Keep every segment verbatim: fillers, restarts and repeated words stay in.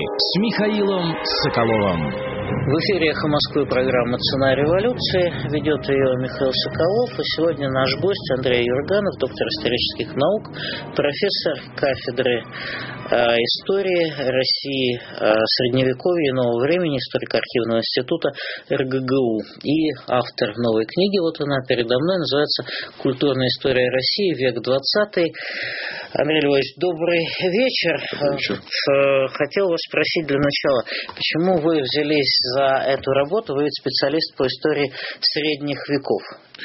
с Михаилом Соколовым. В эфире «Эхо Москвы» программа «Цена революции». Ведет ее Михаил Соколов. И сегодня наш гость Андрей Юрганов, доктор исторических наук, профессор кафедры э, истории России, э, Средневековья и нового времени, историко-архивного института эр гэ гэ у. И автор новой книги, вот она передо мной, называется «Культурная история России. Век двадцатый». Андрей Львович, добрый вечер. Добрый вечер. Хотел вас спросить для начала, почему вы взялись за эту работу? Вы ведь специалист по истории средних веков.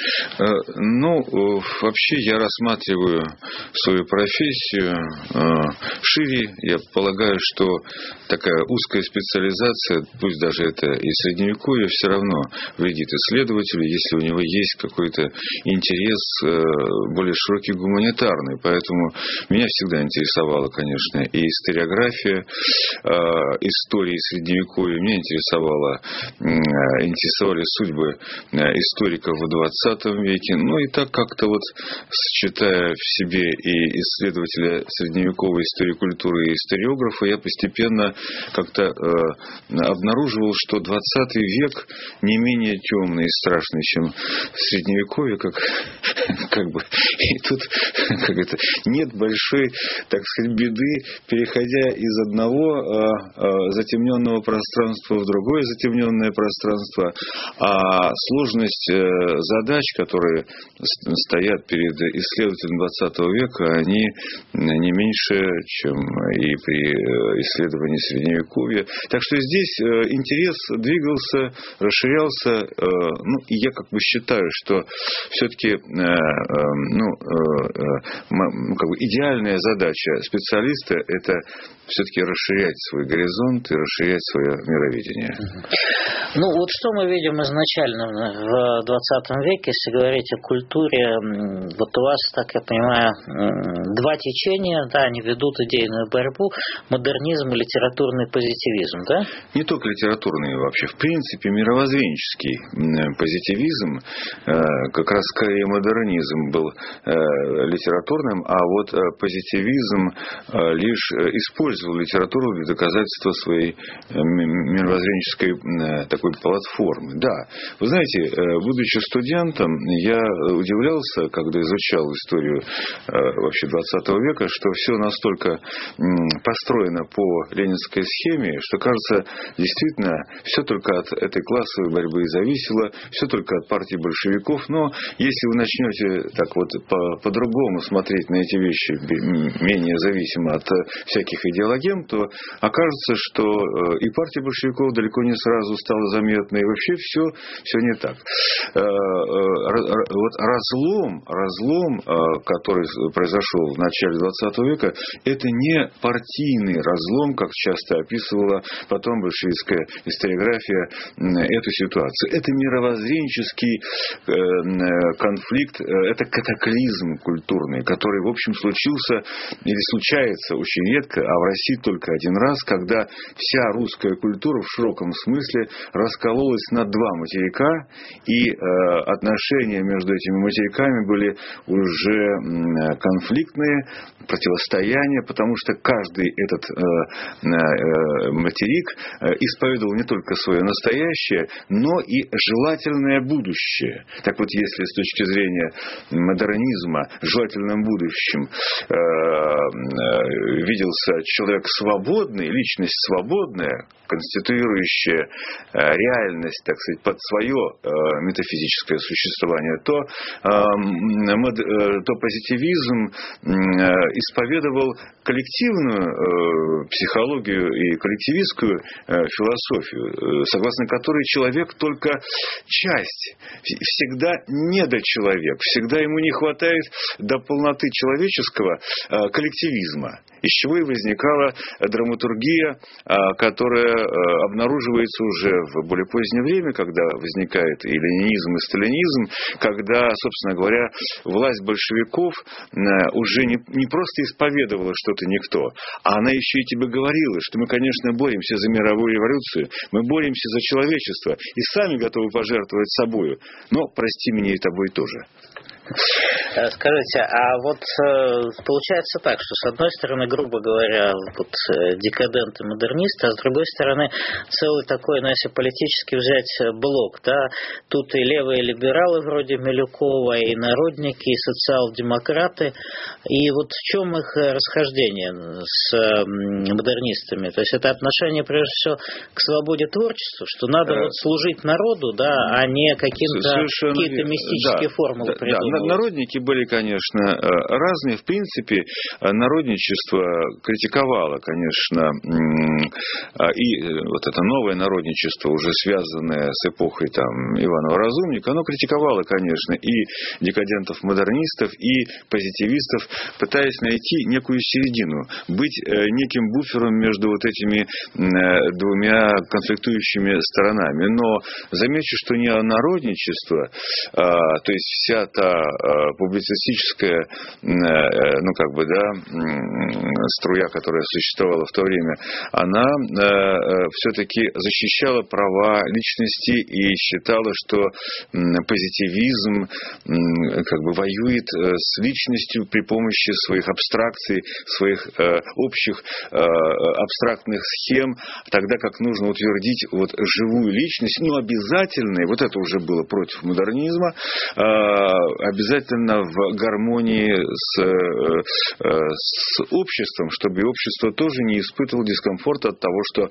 Ну, вообще я рассматриваю свою профессию шире. Я полагаю, что такая узкая специализация, пусть даже это и средневековье, все равно вредит исследователю, если у него есть какой-то интерес более широкий гуманитарный. Поэтому меня всегда интересовала, конечно, и историография истории средневековья. Меня интересовала, интересовали судьбы историков в двадцатом веке. Ну и так как-то вот, сочетая в себе и исследователя средневековой истории культуры, и историографа, я постепенно как-то э, обнаруживал, что двадцатый век не менее темный и страшный, чем средневековье, как, как бы, и тут как это, нет большой, так сказать, беды, переходя из одного э, э, затемненного пространства в другое затемненное пространство, а сложность э, задач, которые стоят перед исследователем двадцатого века, они не меньше, чем и при исследовании средневековья. Так что здесь интерес двигался, расширялся. Ну, и я как бы считаю, что все-таки ну, как бы идеальная задача специалиста – это все-таки расширять свой горизонт и расширять свое мировидение. Ну, вот что мы видим изначально в двадцатом веке, если говорить о культуре. Вот у вас, так я понимаю, два течения, да, они ведут идейную борьбу: модернизм и литературный позитивизм, да? Не только литературный вообще, в принципе, мировоззренческий позитивизм, как раз скорее модернизм был литературным, а вот позитивизм лишь использовал литературу для доказательства своей мировоззренческой такой платформы. Да, вы знаете, будучи студентом, я удивлялся, когда изучал историю вообще двадцатого века, что все настолько построено по ленинской схеме, что, кажется, действительно, все только от этой классовой борьбы и зависело, все только от партии большевиков. Но если вы начнете так вот по- по-другому смотреть на эти вещи, менее зависимо от всяких идеологем, то окажется, что и партия большевиков далеко не сразу стала заметной, и вообще все, все не так. Вот разлом, разлом, который произошел в начале двадцатого века, это не партийный разлом, как часто описывала потом большевистская историография эту ситуацию. Это мировоззренческий конфликт, это катаклизм культурный, который, в общем, случился или случается очень редко, а в России только один раз, когда вся русская культура в широком смысле раскололась на два материка, и э, отношения между этими материками были уже конфликтные, противостояния, потому что каждый этот э, э, материк исповедовал не только свое настоящее, но и желательное будущее. Так вот, если с точки зрения модернизма желательным будущим э, э, виделся человек свободный, личность свободная, конституирующая э, реальность, так сказать, под свое э, метафизическое существование, то, э, мод, э, то позитивизм э, исповедовал коллективную э, психологию и коллективистскую э, философию, э, согласно которой человек только часть, всегда недочеловек, всегда ему не хватает до полноты человеческого э, коллективизма, из чего и возникала драматургия, э, которая э, обнаруживается уже в более позднее время, когда возникает и ленинизм, и сталинизм, когда, собственно говоря, власть большевиков э, уже не, не просто исповедовала, что ты никто, а она еще и тебе говорила, что мы, конечно, боремся за мировую революцию, мы боремся за человечество и сами готовы пожертвовать собою, но прости меня и тобой тоже. Скажите, а вот получается так, что с одной стороны, грубо говоря, вот декаденты, модернисты, а с другой стороны, целый такой, ну, если политически взять блок, да, тут и левые либералы вроде Милюкова, и народники, и социал-демократы, и вот в чем их расхождение с модернистами? То есть это отношение, прежде всего, к свободе творчества, что надо вот служить народу, да, а не каким-то какие-то мистические да, формулы да, придумывать. Да, народники были, конечно, разные. В принципе, народничество критиковало, конечно, и вот это новое народничество, уже связанное с эпохой там Иванова Разумника, оно критиковало, конечно, и декадентов-модернистов, и позитивистов, пытаясь найти некую середину, быть неким буфером между вот этими двумя конфликтующими сторонами. Но замечу, что неонародничество, то есть вся та публицистическая, ну как бы, да, струя, которая существовала в то время, она все-таки защищала права личности и считала, что позитивизм как бы воюет с личностью при помощи своих абстракций, своих общих абстрактных схем, тогда как нужно утвердить вот живую личность, ну обязательно, вот это уже было против модернизма, обязательно в гармонии с, с обществом, чтобы общество тоже не испытывало дискомфорта от того, что,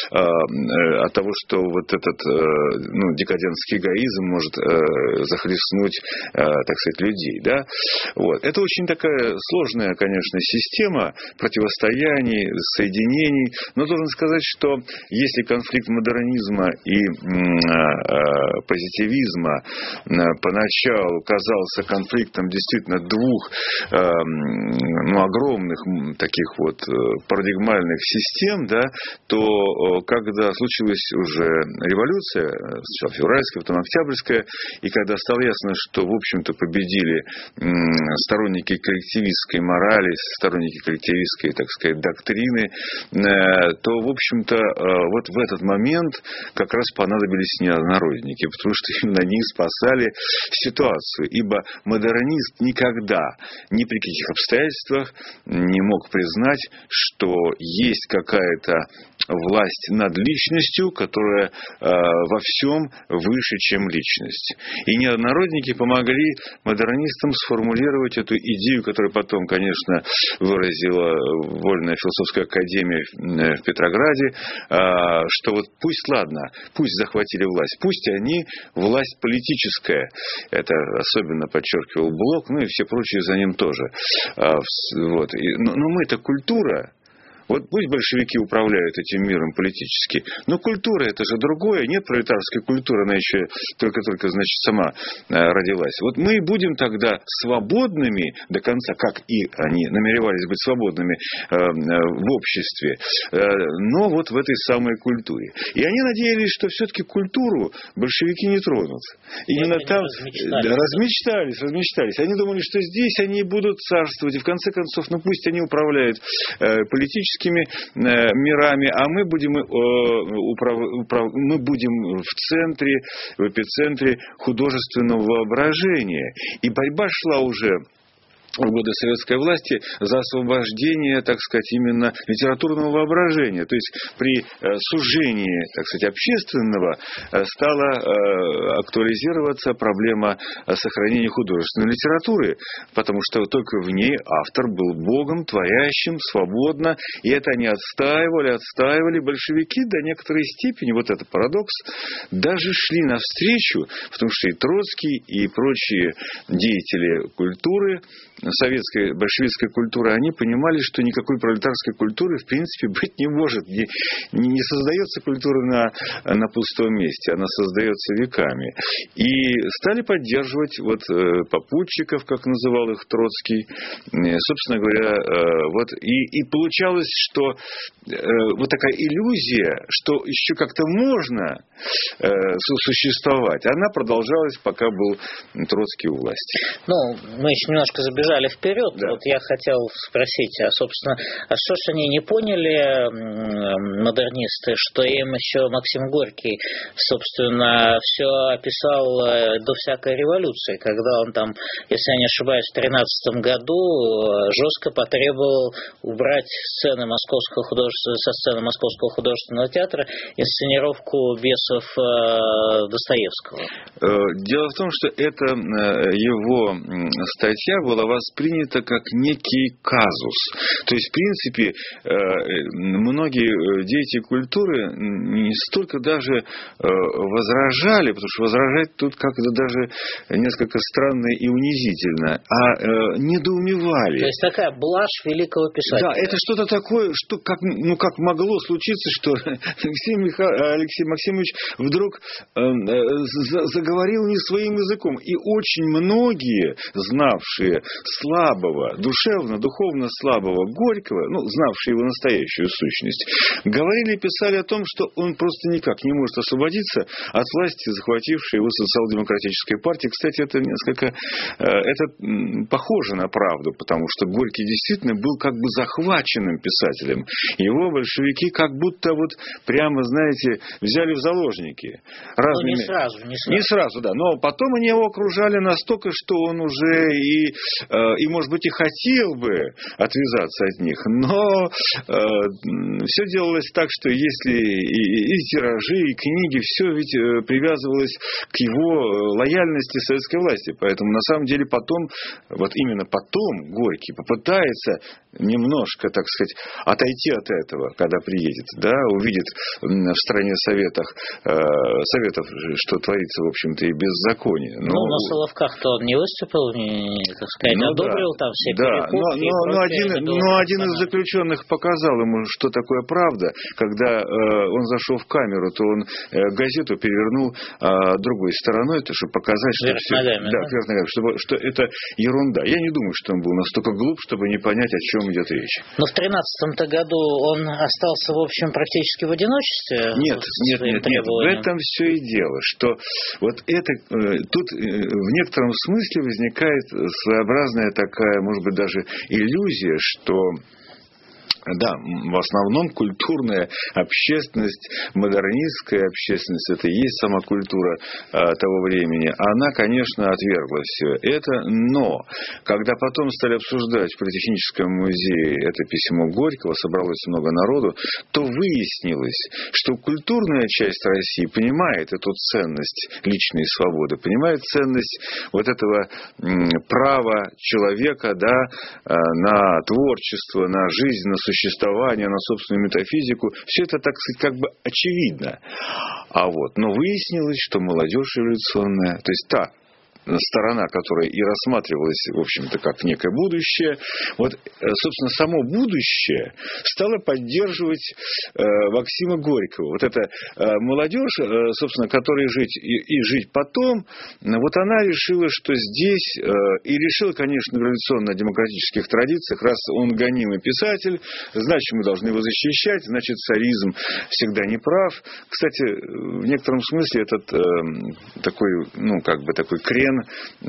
от того, что вот этот, ну, декадентский эгоизм может захлестнуть, так сказать, людей. Да? Вот. Это очень такая сложная, конечно, система противостояний, соединений, но должен сказать, что если конфликт модернизма и позитивизма поначалу казался конфликтом действительно двух ну, огромных таких вот парадигмальных систем, да, то когда случилась уже революция, сначала февральская, потом октябрьская, и когда стало ясно, что, в общем-то, победили сторонники коллективистской морали, сторонники коллективистской, так сказать, доктрины, то, в общем-то, вот в этот момент как раз понадобились неонародники, потому что именно они спасали ситуацию, ибо модернист никогда, ни при каких обстоятельствах не мог признать, что есть какая-то власть над личностью, которая э, во всем выше, чем личность. И неонародники помогли модернистам сформулировать эту идею, которую потом, конечно, выразила Вольная философская академия в Петрограде, э, что вот пусть, ладно, пусть захватили власть, пусть они власть политическая. Это особенно подчеркивал Блок, ну и все прочие за ним тоже. Э, вот. И, но, но мы-то культура. Вот пусть большевики управляют этим миром политически, но культура это же другое. Нет пролетарской культуры, она еще только-только, значит, сама родилась. Вот мы будем тогда свободными до конца, как и они намеревались быть свободными в обществе, но вот в этой самой культуре. И они надеялись, что все-таки культуру большевики не тронут. Именно там размечтались. Да, размечтались, размечтались. Они думали, что здесь они будут царствовать, и в конце концов, ну пусть они управляют политически мирами, а мы будем, управ... Управ... мы будем в центре, в эпицентре художественного воображения. И борьба шла уже в годы советской власти за освобождение, так сказать, именно литературного воображения. То есть при сужении, так сказать, общественного стала актуализироваться проблема сохранения художественной литературы, потому что только в ней автор был Богом, творящим, свободно, и это они отстаивали, отстаивали. Большевики до некоторой степени, вот это парадокс, даже шли навстречу, потому что и Троцкий, и прочие деятели культуры, советской, большевистской культуры, они понимали, что никакой пролетарской культуры в принципе быть не может. Не, не создается культура на, на пустом месте, она создается веками. И стали поддерживать вот, попутчиков, как называл их Троцкий. Собственно говоря, вот, и, и получалось, что вот такая иллюзия, что еще как-то можно существовать, она продолжалась, пока был Троцкий у власти. Ну, мы еще немножко забежали забежали вперед. Да. Вот я хотел спросить, а, собственно, а что ж они не поняли, модернисты, что им еще Максим Горький, собственно, все описал до всякой революции, когда он там, если я не ошибаюсь, в тринадцатом году жестко потребовал убрать сцены Московского художественного, со сцены Московского художественного театра инсценировку «Бесов» Достоевского. Дело в том, что эта его статья была воспринята как некий казус. То есть, в принципе, многие деятели культуры не столько даже возражали, потому что возражать тут как-то даже несколько странно и унизительно, а недоумевали. То есть такая блажь великого писателя. Да, это что-то такое, что как, ну, как могло случиться, что Алексей, Миха... Алексей Максимович вдруг заговорил не своим языком. И очень многие, знавшие слабого, душевно, духовно слабого Горького, ну, знавшие его настоящую сущность, говорили и писали о том, что он просто никак не может освободиться от власти, захватившей его социал-демократической партии. Кстати, это несколько это похоже на правду, потому что Горький действительно был как бы захваченным писателем. Его большевики как будто вот прямо, знаете, взяли в заложники. Разными... Ну, не сразу, не сразу. Не сразу, да. Но потом они его окружали настолько, что он уже и, и может быть, и хотел бы отвязаться от них. Но э, все делалось так, что если и, и тиражи, и книги, все ведь привязывалось к его лояльности советской власти. Поэтому, на самом деле, потом, вот именно потом Горький попытается немножко, так сказать, отойти от этого, когда приедет, да, увидит в стране советах, э, советов, что творится, в общем-то, и беззаконие. Но... Ну, на Соловках-то он не выступил, не, так сказать, ну, одобрил да, там все да, перекупки. Но, но, но, один, но один из заключенных показал ему, что такое правда. Когда э, он зашел в камеру, то он э, газету перевернул э, другой стороной, то, чтобы показать, что, вверх все, ногами, да, да? вверх ногами, чтобы, что это ерунда. Я не думаю, что он был настолько глуп, чтобы не понять, о чем идет речь. Но в тринадцатом-то году он остался, в общем, практически в одиночестве? Нет, нет, нет, нет. В этом все и дело, что вот это, э, тут э, в некотором смысле возникает своеобразная такая, может быть, даже иллюзия, что... Да, в основном культурная общественность, модернистская общественность, это и есть сама культура а, того времени. Она, конечно, отвергла все это, но когда потом стали обсуждать в Политехническом музее это письмо Горького, собралось много народу, то выяснилось, что культурная часть России понимает эту ценность личной свободы, понимает ценность вот этого м, права человека, да, на творчество, на жизнь, на существование, существование, на собственную метафизику, все это, так сказать, как бы очевидно. А вот, но выяснилось, что молодежь революционная, то есть та сторона, которая и рассматривалась, в общем-то, как некое будущее, вот, собственно, само будущее стало поддерживать э, Максима Горького. Вот эта э, молодежь, э, собственно, которая жить и, и жить потом, вот она решила, что здесь, э, и решила, конечно, в революционно-демократических традициях, раз он гонимый писатель, значит, мы должны его защищать, значит, царизм всегда не прав. Кстати, в некотором смысле этот э, такой, ну, как бы такой крен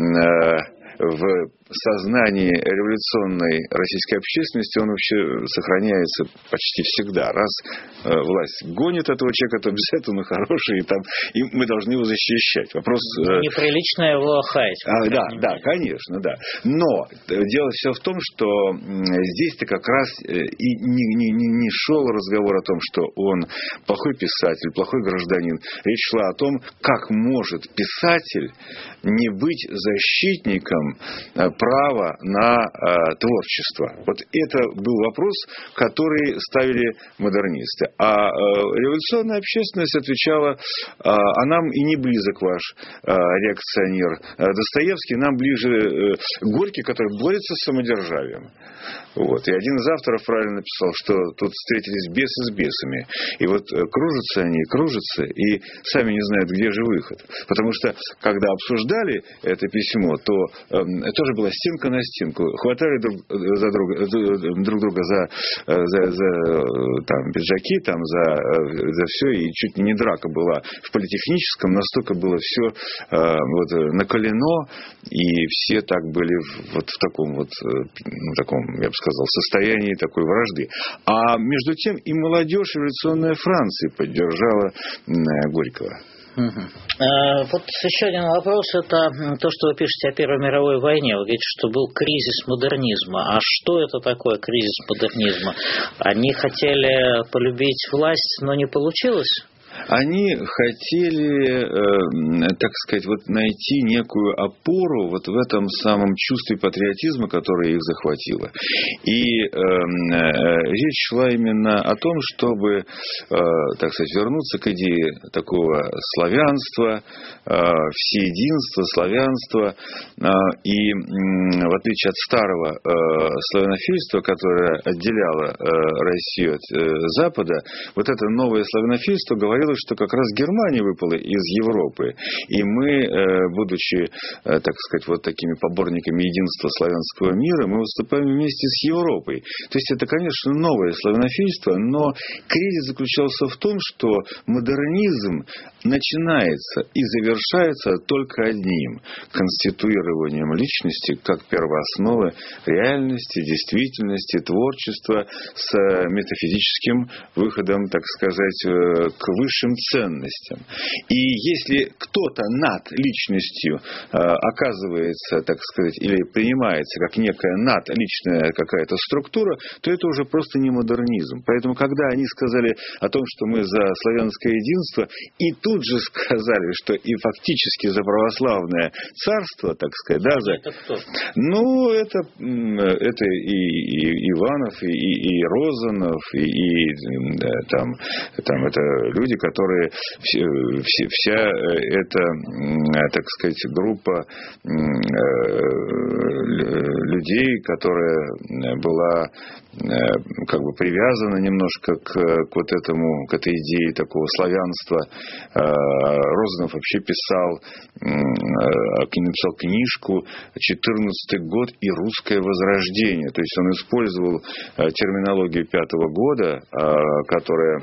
в сознании революционной российской общественности, он вообще сохраняется почти всегда. Раз власть гонит этого человека, то обязательно он хороший, и, там, и мы должны его защищать. Вопрос... Неприлично его хаять. А, да, да, конечно, да. Но дело все в том, что здесь-то как раз и не, не, не шел разговор о том, что он плохой писатель, плохой гражданин. Речь шла о том, как может писатель не быть защитником права на э, творчество. Вот это был вопрос, который ставили модернисты. А э, революционная общественность отвечала, э, а нам и не близок ваш э, реакционер Достоевский, нам ближе э, Горький, который борется с самодержавием. Вот. И один из авторов правильно написал, что тут встретились бесы с бесами. И вот э, кружатся они, кружатся, и сами не знают, где же выход. Потому что, когда обсуждали это письмо, то э, тоже было была стенка на стенку. Хватали друг, за друга, друг друга за, за, за там, пиджаки, там, за, за все, и чуть не драка была. В политехническом настолько было все вот, накалено, и все так были вот в таком вот, ну, таком, я бы сказал, состоянии такой вражды. А между тем и молодежь революционная Франции поддержала Горького. Угу. А, вот еще один вопрос, это то, что вы пишете о Первой мировой войне. Вы говорите, что был кризис модернизма. А что это такое кризис модернизма? Они хотели полюбить власть, но не получилось? Они хотели, э, так сказать, вот найти некую опору вот в этом самом чувстве патриотизма, которое их захватило. И э, э, речь шла именно о том, чтобы, э, так сказать, вернуться к идее такого славянства, э, всеединства, славянства. Э, и э, в отличие от старого э, славянофильства, которое отделяло э, Россию от э, Запада, вот это новое славянофильство говорило, что как раз Германия выпала из Европы. И мы, будучи, так сказать, вот такими поборниками единства славянского мира, мы выступаем вместе с Европой. То есть это, конечно, новое славянофильство, но кризис заключался в том, что модернизм начинается и завершается только одним – конституированием личности как первоосновы реальности, действительности, творчества с метафизическим выходом, так сказать, к высшим ценностям. И если кто-то над личностью э, оказывается, так сказать, или принимается как некая надличная какая-то структура, то это уже просто не модернизм. Поэтому, когда они сказали о том, что мы за славянское единство, и тут же сказали, что и фактически за православное царство, так сказать, да, за... Это кто? Ну, это, это и, и Иванов, и, и Розанов, и, и да, там, там это люди, которые все, все, вся эта, так сказать, группа людей, которая была как бы привязана немножко к, к вот этому, к этой идее такого славянства. Розанов вообще писал, написал книжку «четырнадцатый год и русское возрождение». То есть он использовал терминологию пятого года, которая,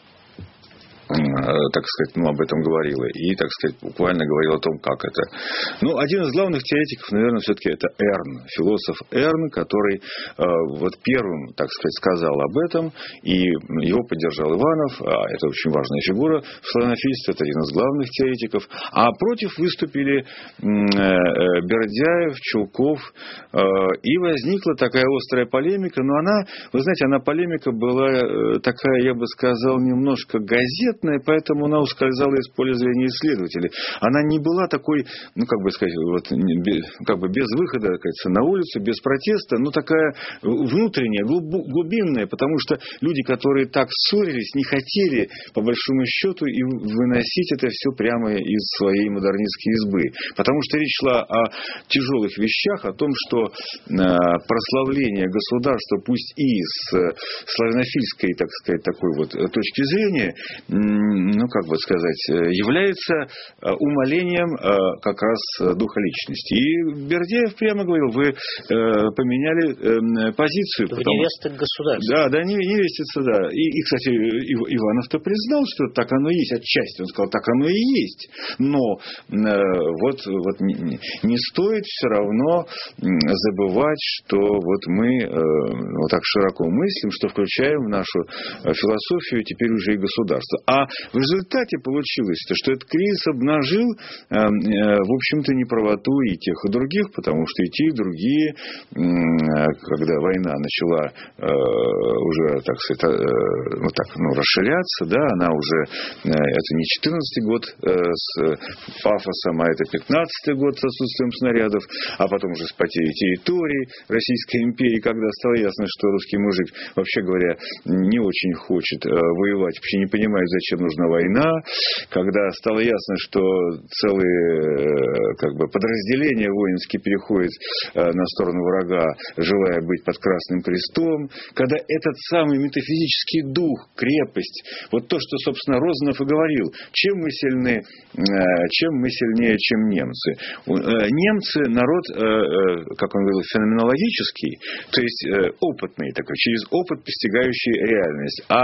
так сказать, ну, об этом говорила. И, так сказать, буквально говорила о том, как это. Ну, один из главных теоретиков, наверное, все-таки это Эрн. Философ Эрн, который э, вот первым, так сказать, сказал об этом. И его поддержал Иванов. А это очень важная фигура в славянофильстве. Это один из главных теоретиков. А против выступили э, Бердяев, Чулков. Э, и возникла такая острая полемика. Но она, вы знаете, она полемика была такая, я бы сказал, немножко газетная. Поэтому она ускользала из поля зрения исследователей. Она не была такой, ну, как бы сказать, вот, как бы без выхода, кажется, на улицу, без протеста, но такая внутренняя, глубинная, потому что люди, которые так ссорились, не хотели, по большому счету, и выносить это все прямо из своей модернистской избы. Потому что речь шла о тяжелых вещах, о том, что прославление государства, пусть и с славянофильской, так сказать, такой вот точки зрения, ну, как бы сказать, является умалением как раз духа личности. И Бердяев прямо говорил, вы поменяли позицию. Вы потому... невеста государства. Да, да, невестица, да. И, и, кстати, Иванов-то признал, что так оно и есть отчасти. Он сказал, так оно и есть. Но вот, вот не, не стоит все равно забывать, что вот мы вот так широко мыслим, что включаем в нашу философию теперь уже и государство. А в результате получилось, что этот кризис обнажил, в общем-то, неправоту и тех, и других, потому что и те, и другие, когда война начала уже, так сказать, вот так, ну, расширяться, да, она уже, это не четырнадцатый год с пафосом, а это пятнадцатый год с отсутствием снарядов, а потом уже с потерей территории Российской империи, когда стало ясно, что русский мужик, вообще говоря, не очень хочет воевать, вообще не понимает, зачем зачем нужна война, когда стало ясно, что целые как бы, подразделения воинские переходят на сторону врага, желая быть под Красным Крестом, когда этот самый метафизический дух, крепость, вот то, что, собственно, Розанов и говорил, чем мы сильны, чем мы сильнее, чем немцы. Немцы народ, как он говорил, феноменологический, то есть опытный такой, через опыт постигающий реальность. А,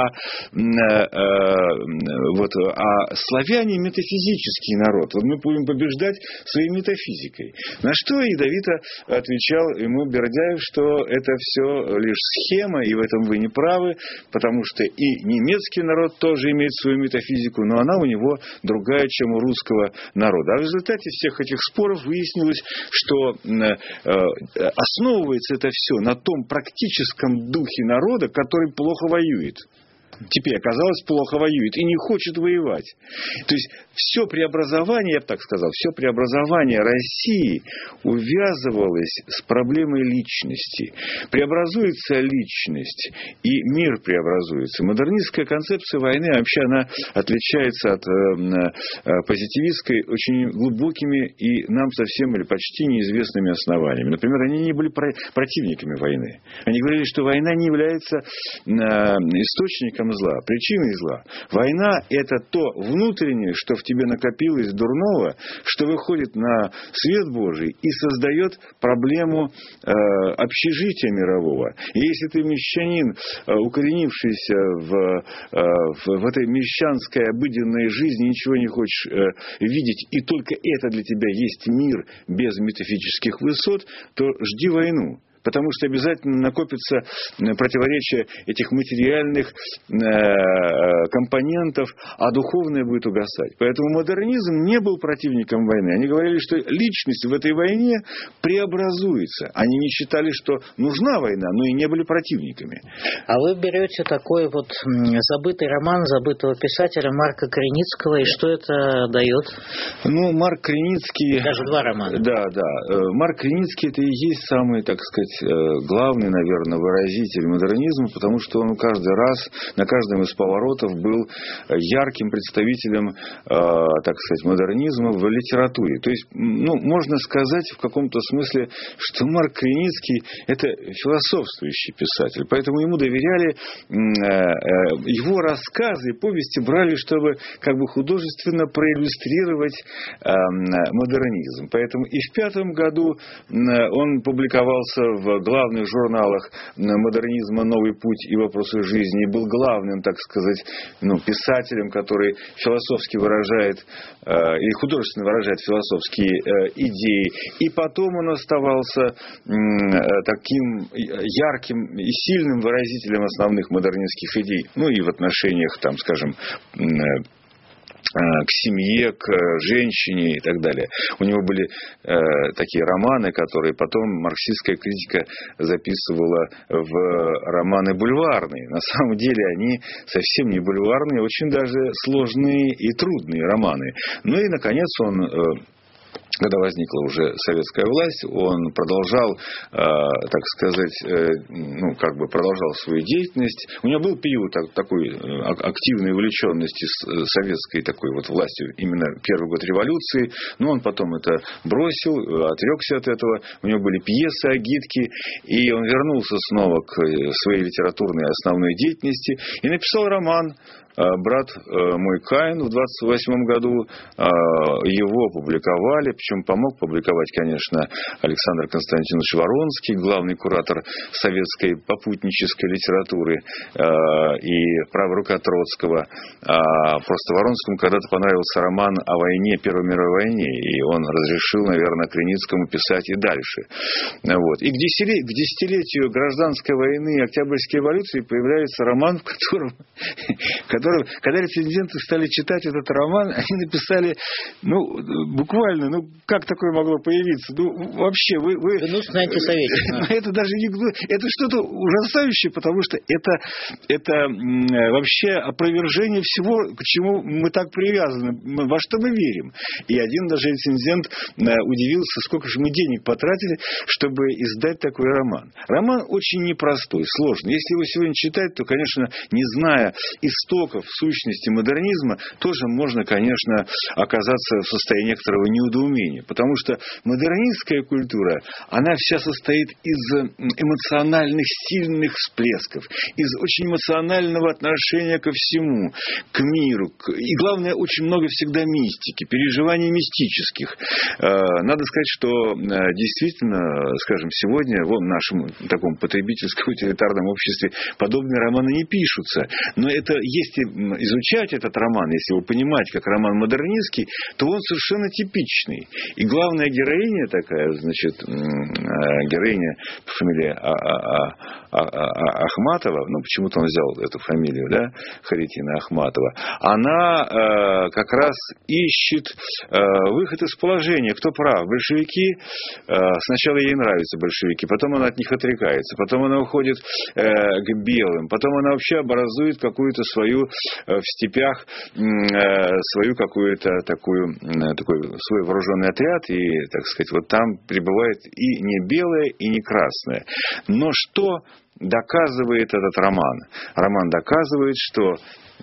вот, а славяне метафизический народ. Вот мы будем побеждать своей метафизикой. На что ядовито отвечал ему Бердяев, что это все лишь схема, и в этом вы не правы, потому что и немецкий народ тоже имеет свою метафизику, но она у него другая, чем у русского народа. А в результате всех этих споров выяснилось, что основывается это все на том практическом духе народа, который плохо воюет. Теперь оказалось, плохо воюет и не хочет воевать. То есть все преобразование, я бы так сказал, все преобразование России увязывалось с проблемой личности. Преобразуется личность, и мир преобразуется. Модернистская концепция войны вообще она отличается от э, позитивистской очень глубокими и нам совсем или почти неизвестными основаниями. Например, они не были противниками войны. Они говорили, что война не является э, источником зла, причиной зла. Война – это то внутреннее, что в тебе накопилось дурного, что выходит на свет Божий и создает проблему э, общежития мирового. И если ты мещанин, э, укоренившийся в, э, в, в этой мещанской обыденной жизни, ничего не хочешь э, видеть, и только это для тебя есть мир без метафизических высот, то жди войну. Потому что обязательно накопится противоречие этих материальных компонентов, а духовное будет угасать. Поэтому модернизм не был противником войны. Они говорили, что личность в этой войне преобразуется. Они не считали, что нужна война, но и не были противниками. А вы берете такой вот забытый роман забытого писателя Марка Криницкого, и что это дает? Ну, Марк Криницкий... Даже два романа. Да, да. Марк Криницкий – это и есть самый, так сказать, главный, наверное, выразитель модернизма, потому что он каждый раз, на каждом из поворотов был ярким представителем, так сказать, модернизма в литературе. То есть, ну, можно сказать в каком-то смысле, что Марк Криницкий – это философствующий писатель, поэтому ему доверяли, его рассказы и повести брали, чтобы как бы художественно проиллюстрировать модернизм. Поэтому и в пятом году он публиковался в в главных журналах модернизма «Новый путь» и «Вопросы жизни», и был главным, так сказать, ну, писателем, который философски выражает э, или художественно выражает философские э, идеи. И потом он оставался э, таким ярким и сильным выразителем основных модернистских идей. Ну и в отношениях, там, скажем, э, к семье, к женщине и так далее. У него были э, такие романы, которые потом марксистская критика записывала в романы бульварные. На самом деле они совсем не бульварные, очень даже сложные и трудные романы. Ну и, наконец, он... Э, Когда возникла уже советская власть, он продолжал, э, так сказать, э, ну, как бы продолжал свою деятельность. У него был период так, такой активной увлеченности с советской такой вот властью, именно первый год революции, но он потом это бросил, отрекся от этого. У него были пьесы, агитки, и он вернулся снова к своей литературной основной деятельности и написал роман «Брат мой Каин» в двадцать восьмом году. Его опубликовали, причем помог публиковать, конечно, Александр Константинович Воронский, главный куратор советской попутнической литературы и правая рука Троцкого. Просто Воронскому когда-то понравился роман о войне, Первой мировой войне, и он разрешил, наверное, Криницкому писать и дальше. Вот. И к десятилетию гражданской войны и Октябрьской революции появляется роман, в котором... Когда рецензенты стали читать этот роман, они написали, ну, буквально, ну, как такое могло появиться? Ну, вообще, вы... вы... Гнусный антисоветчик. Это даже не... Это что-то ужасающее, потому что это, это вообще опровержение всего, к чему мы так привязаны, во что мы верим. И один даже рецензент удивился, сколько же мы денег потратили, чтобы издать такой роман. Роман очень непростой, сложный. Если его сегодня читать, то, конечно, не зная истоков духа, в сущности модернизма, тоже можно, конечно, оказаться в состоянии некоторого неудоумения. Потому что модернистская культура, она вся состоит из эмоциональных сильных всплесков, из очень эмоционального отношения ко всему, к миру. И главное, очень много всегда мистики, переживаний мистических. Надо сказать, что действительно, скажем, сегодня в нашем таком потребительском утилитарном обществе подобные романы не пишутся. Но это, если изучать этот роман, если его понимать как роман модернистский, то он совершенно типичный. И главная героиня такая, значит, героиня по фамилии Ахматова, ну, почему-то он взял эту фамилию, да, Харитина Ахматова, она как раз ищет выход из положения. Кто прав? Большевики, сначала ей нравятся большевики, потом она от них отрекается, потом она уходит к белым, потом она вообще образует какую-то свою в степях, свою какую-то такую, такой свой вооруженный отряд, и, так сказать, вот там пребывает и не белое, и не красное. Но что доказывает этот роман? Роман доказывает, что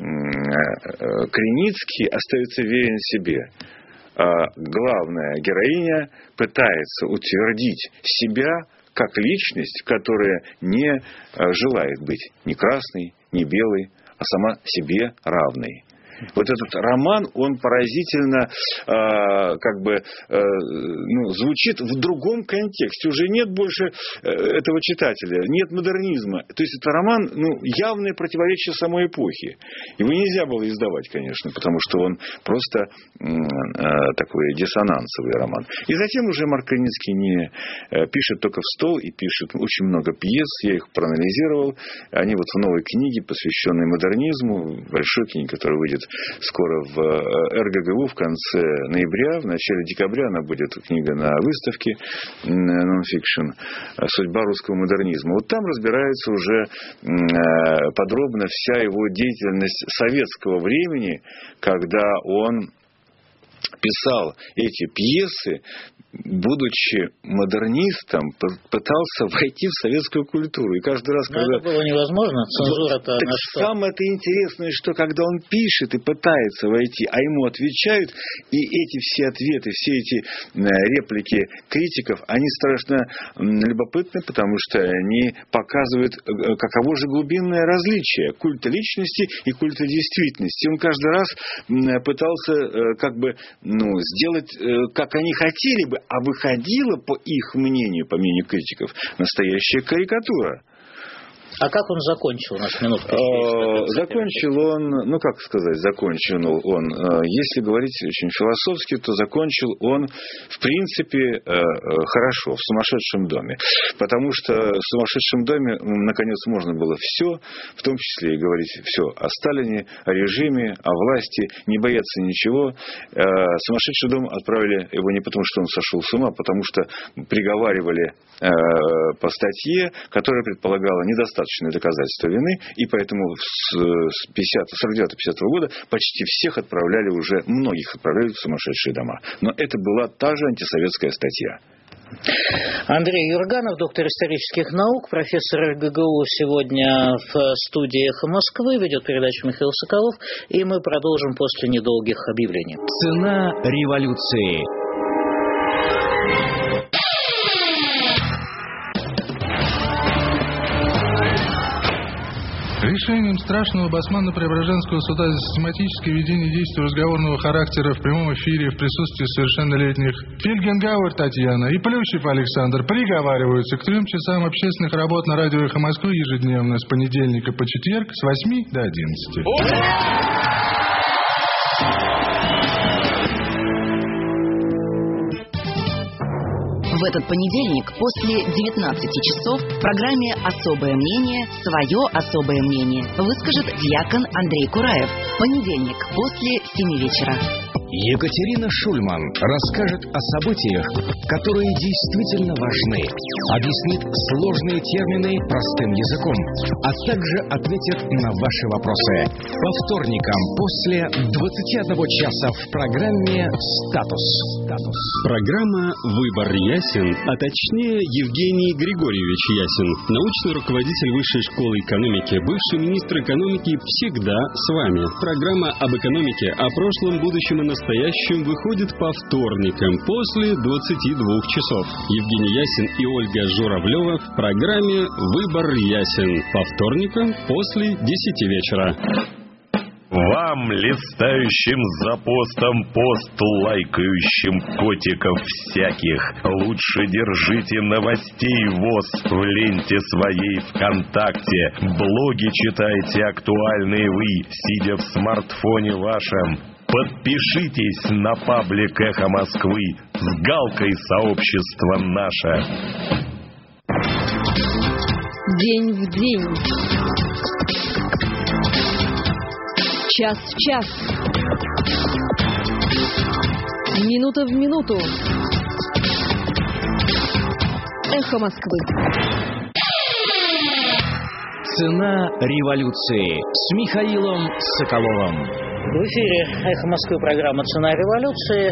Криницкий остается верен себе. Главная героиня пытается утвердить себя как личность, которая не желает быть ни красной, ни белой, а сама себе равной. Вот этот роман, он поразительно э, как бы э, ну, звучит в другом контексте. Уже нет больше э, этого читателя, нет модернизма. То есть это роман, ну, явное противоречие самой эпохи. Его нельзя было издавать, конечно, потому что он просто э, такой диссонансовый роман. И затем уже Марк Криницкий не э, пишет только в стол и пишет очень много пьес. Я их проанализировал. Они вот в новой книге, посвященной модернизму, большой книге, которая выйдет скоро в эр гэ гэ у в конце ноября, в начале декабря она будет книга на выставке Non-Fiction «Судьба русского модернизма». Вот там разбирается уже подробно вся его деятельность советского времени, когда он писал эти пьесы, будучи модернистом, пытался войти в советскую культуру. И каждый раз, Но когда... это было невозможно. Цензура-то так на что? Самое-то интересное, что когда он пишет и пытается войти, а ему отвечают, и эти все ответы, все эти реплики критиков, они страшно любопытны, потому что они показывают, каково же глубинное различие культа личности и культа действительности. Он каждый раз пытался как бы ну, сделать, как они хотели бы, а выходила, по их мнению, по мнению критиков, настоящая карикатура. А как он закончил, у нас минутка? Закончил он, ну как сказать, закончил он, если говорить очень философски, то закончил он, в принципе, хорошо, в «Сумасшедшем доме». Потому что в «Сумасшедшем доме» наконец можно было все, в том числе и говорить все о Сталине, о режиме, о власти, не бояться ничего. «Сумасшедший дом» отправили его не потому, что он сошел с ума, а потому что приговаривали по статье, которая предполагала недостаточно доказательства вины, и поэтому с сорок девятого — пятидесятого года почти всех отправляли уже, многих отправляли в сумасшедшие дома. Но это была та же антисоветская статья. Андрей Юрганов, доктор исторических наук, профессор эр гэ гэ у, сегодня в студии «Эхо Москвы», ведет передачу Михаил Соколов, и мы продолжим после недолгих объявлений. Цена революции. Решением страшного Басманно-Преображенского суда за систематическое ведение действий разговорного характера в прямом эфире в присутствии совершеннолетних Фельгенгауэр Татьяна и Плющев Александр приговариваются к трем часам общественных работ на радио «Эхо Москвы» ежедневно с понедельника по четверг с восьми до одиннадцати. В этот понедельник после девятнадцати часов в программе «Особое мнение» свое особое мнение выскажет диакон Андрей Кураев. Понедельник после семи вечера. Екатерина Шульман расскажет о событиях, которые действительно важны, объяснит сложные термины простым языком, а также ответит на ваши вопросы. По вторникам после двадцати одного часа в программе «Статус». Статус. Программа «Выбор ясен», а точнее Евгений Григорьевич Ясин, научный руководитель Высшей школы экономики, бывший министр экономики, всегда с вами. Программа об экономике, о прошлом, будущем и настоящем выходит по вторникам после двадцати двух часов. Евгений Ясин и Ольга Журавлева в программе «Выбор ясен» по вторникам после десяти вечера. Вам, листающим за постом пост, лайкающим котиков всяких, лучше держите новостей ВОС в ленте своей ВКонтакте. Блоги читайте актуальные вы, сидя в смартфоне вашем. Подпишитесь на паблик «Эхо Москвы» с галкой «Сообщество наше». День в день. Час в час. Минута в минуту. Эхо Москвы. Цена революции с Михаилом Соколовым. В эфире «Эхо Москвы» программа «Цена революции».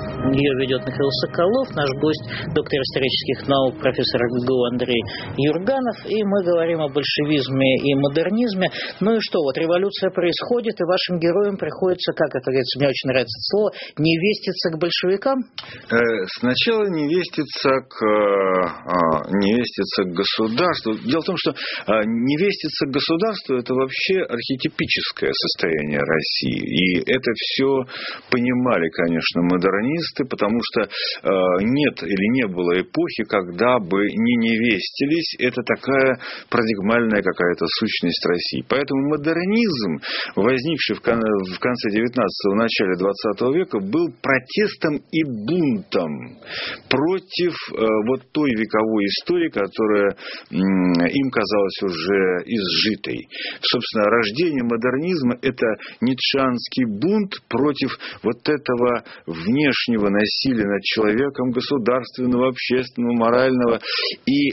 Ее ведет Михаил Соколов, наш гость, доктор исторических наук, профессор МГУ Андрей Юрганов. И мы говорим о большевизме и модернизме. Ну и что, вот революция происходит, и вашим героям приходится, как это говорится, мне очень нравится это слово, невеститься к большевикам? Сначала невеститься к, невеститься к государству. Дело в том, что невеститься к государству – это вообще архетипическое состояние России. И это все понимали, конечно, модернисты, потому что э, нет или не было эпохи, когда бы не невестились. Это такая парадигмальная какая-то сущность России. Поэтому модернизм, возникший в конце девятнадцатого, начале двадцатого века, был протестом и бунтом против э, вот той вековой истории, которая э, им казалась уже изжитой. Собственно, рождение модернизма – это ницшеанский бунт против вот этого внешнего насилия над человеком, государственного, общественного, морального. И э,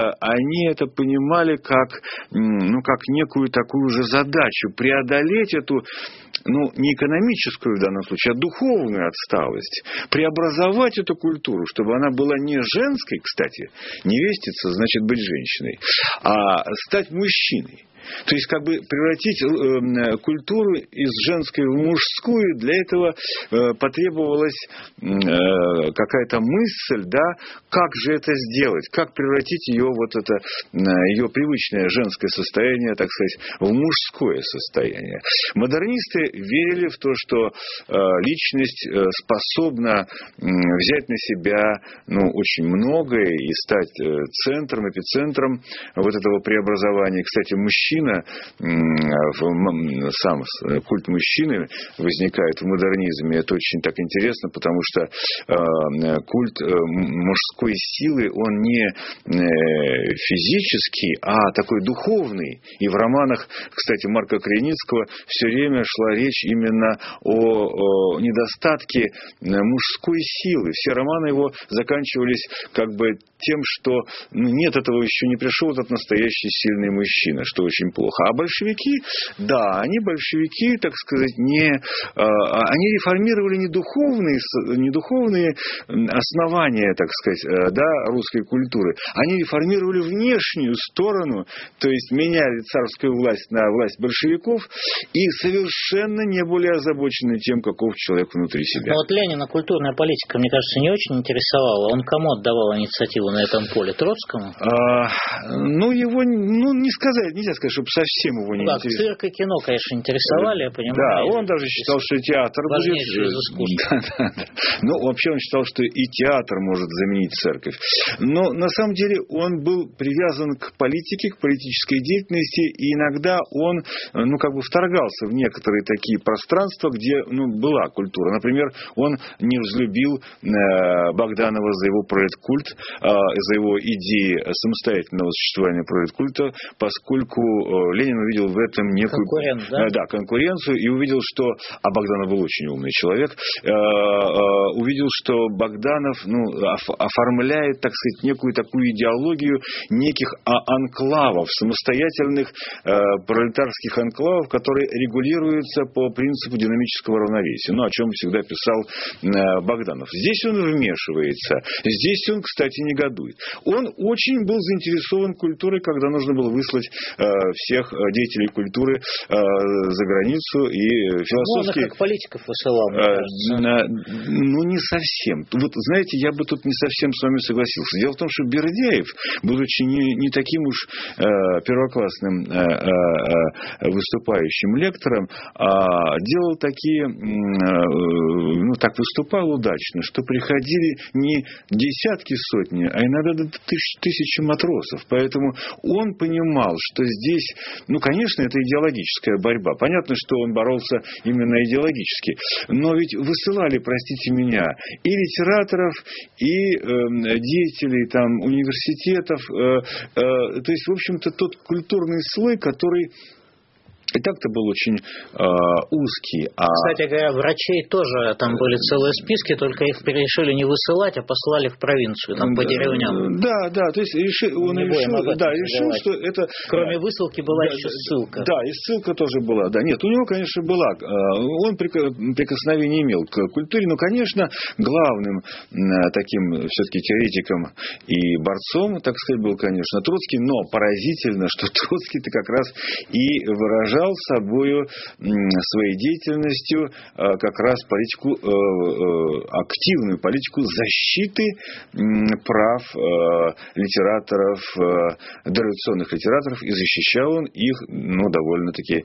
они это понимали как, ну, как некую такую же задачу – преодолеть эту, ну, не экономическую в данном случае, а духовную отсталость, преобразовать эту культуру, чтобы она была не женской, кстати, невеститься значит быть женщиной, а стать мужчиной. То есть, как бы превратить э, культуру из женской в мужскую, для этого э, потребовалась э, какая-то мысль, да, как же это сделать, как превратить ее, вот это, э, ее привычное женское состояние, так сказать, в мужское состояние. Модернисты верили в то, что э, личность э, способна э, взять на себя, ну, очень многое и стать э, центром, эпицентром вот этого преобразования. Кстати, мужчина сам культ мужчины возникает в модернизме. Это очень так интересно, потому что э, культ мужской силы, он не физический, а такой духовный. И в романах, кстати, Марка Креницкого все время шла речь именно о, о недостатке мужской силы. Все романы его заканчивались как бы тем, что ну, нет, этого еще не пришел этот настоящий сильный мужчина, что очень плохо. А большевики, да, они большевики, так сказать, не, э, они реформировали не духовные, не духовные основания, так сказать, э, да, русской культуры. Они реформировали внешнюю сторону, то есть меняли царскую власть на власть большевиков и совершенно не были озабочены тем, каков человек внутри себя. Но вот Ленина культурная политика, мне кажется, не очень интересовала. Он кому отдавал инициативу на этом поле? Троцкому? А, ну, его, ну, не сказать, нельзя сказать, чтобы совсем его не да, интересовало. Цирк и кино, конечно, интересовали, я понимаю. Да, он даже считал, что театр будет... из искусства. Да, да, да. Ну, вообще он считал, что и театр может заменить церковь. Но на самом деле он был привязан к политике, к политической деятельности, и иногда он, ну, как бы вторгался в некоторые такие пространства, где, ну, была культура. Например, он не взлюбил э, Богданова за его проект-культ, э, за его идеи самостоятельного существования пролеткульта, поскольку Ленин увидел в этом некую... Конкурент, да? Да, конкуренцию, и увидел, что... А Богданов был очень умный человек. Увидел, что Богданов ну, оформляет, так сказать, некую такую идеологию неких анклавов, самостоятельных пролетарских анклавов, которые регулируются по принципу динамического равновесия. Ну, о чем всегда писал Богданов. Здесь он вмешивается. Здесь он, кстати, негодует. Он очень был заинтересован культурой, когда нужно было выслать всех деятелей культуры за границу и философские... Ну, он их как политиков высылал, мне кажется. Ну, не совсем. Вот, знаете, я бы тут не совсем с вами согласился. Дело в том, что Бердяев, будучи не, не таким уж э, первоклассным э, э, выступающим лектором, а делал такие, э, ну, так выступал удачно, что приходили не десятки, сотни, а иногда до тысяч, тысячи матросов. Поэтому он понимал, что здесь, ну, конечно, это идеологическая борьба. Понятно, что он боролся именно идеологически. Но ведь высылали, простите меня, и литераторов, и э, деятелей там, университетов. Э, э, то есть, в общем-то, тот культурный слой, который... И так-то был очень э, узкий. А... Кстати говоря, врачей тоже там были целые списки, только их решили не высылать, а послали в провинцию, там, по деревням. Да, да, то есть реши, он решил, да, решил, что это... Кроме высылки была да, еще ссылка. Да, и ссылка тоже была. Да, нет, у него, конечно, была. Он прикосновение имел к культуре, но, конечно, главным таким все-таки теоретиком и борцом, так сказать, был, конечно, Троцкий, но поразительно, что Троцкий-то как раз и выражал собою своей деятельностью как раз политику, активную политику защиты прав литераторов, дореволюционных литераторов, и защищал он их, ну, довольно-таки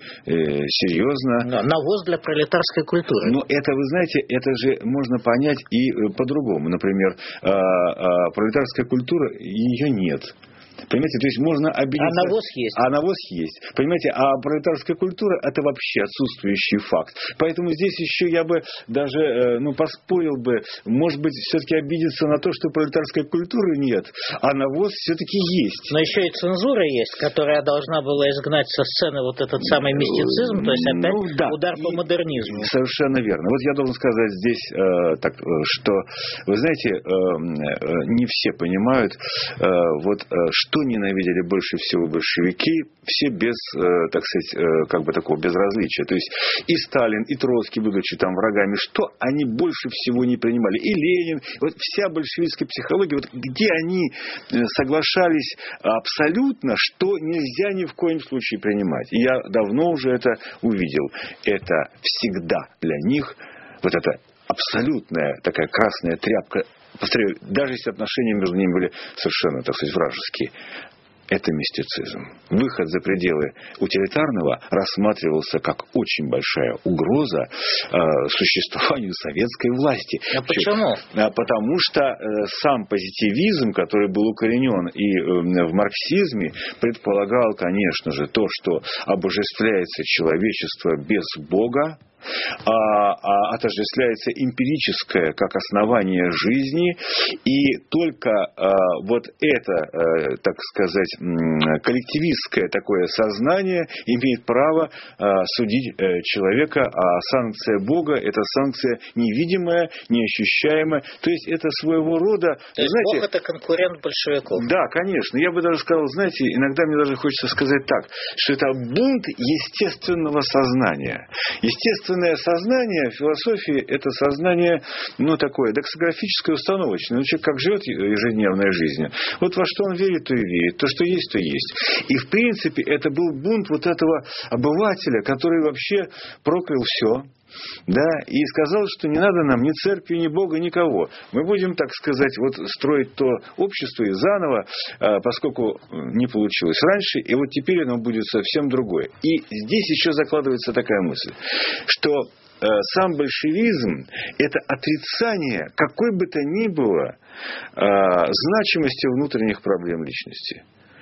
серьезно. Навоз для пролетарской культуры. Но это, вы знаете, это же можно понять и по-другому. Например, пролетарская культура, ее нет. Понимаете, то есть можно обидеться... А навоз есть. А навоз есть. Понимаете, а пролетарская культура – это вообще отсутствующий факт. Поэтому здесь еще я бы даже, ну, поспорил бы, может быть, все-таки обидеться на то, что пролетарской культуры нет, а навоз все-таки есть. Но еще и цензура есть, которая должна была изгнать со сцены вот этот самый мистицизм, то есть опять ну, да. удар по модернизму. Совершенно верно. Вот я должен сказать здесь, э, так, что, вы знаете, э, э, не все понимают, э, вот, э, что ненавидели больше всего большевики, все без, э, так сказать, э, как бы такого безразличия. То есть и Сталин, и Троцкий, будучи там врагами, что они больше всего не принимали. И Ленин, вот вся большевистская психология, вот где они соглашались абсолютно, что нельзя ни в коем случае принимать. И я давно уже это увидел. Это всегда для них вот эта абсолютная такая красная тряпка. Повторяю, даже если отношения между ними были совершенно, так сказать, вражеские, это мистицизм. Выход за пределы утилитарного рассматривался как очень большая угроза э, существованию советской власти. А почему? Потому что э, сам позитивизм, который был укоренен и э, в марксизме, предполагал, конечно же, то, что обожествляется человечество без Бога, А, а отождествляется эмпирическое как основание жизни, и только а, вот это, а, так сказать, коллективистское такое сознание имеет право а, судить а, человека, а санкция Бога – это санкция невидимая, неощущаемая, то есть это своего рода… То есть знаете, Бог – это конкурент большевиков. Да, конечно, я бы даже сказал, знаете, иногда мне даже хочется сказать так, что это бунт естественного сознания. Естественно, сознание в философии – это сознание, ну, такое доксографическое, установочное. Ну, человек как живет ежедневной жизнью. Вот во что он верит, то и верит. То, что есть, то есть. И, в принципе, это был бунт вот этого обывателя, который вообще проклял все. Да, и сказал, что не надо нам ни церкви, ни Бога, никого. Мы будем, так сказать, вот строить то общество и заново, поскольку не получилось раньше, и вот теперь оно будет совсем другое. И здесь еще закладывается такая мысль, что сам большевизм – это отрицание какой бы то ни было значимости внутренних проблем личности.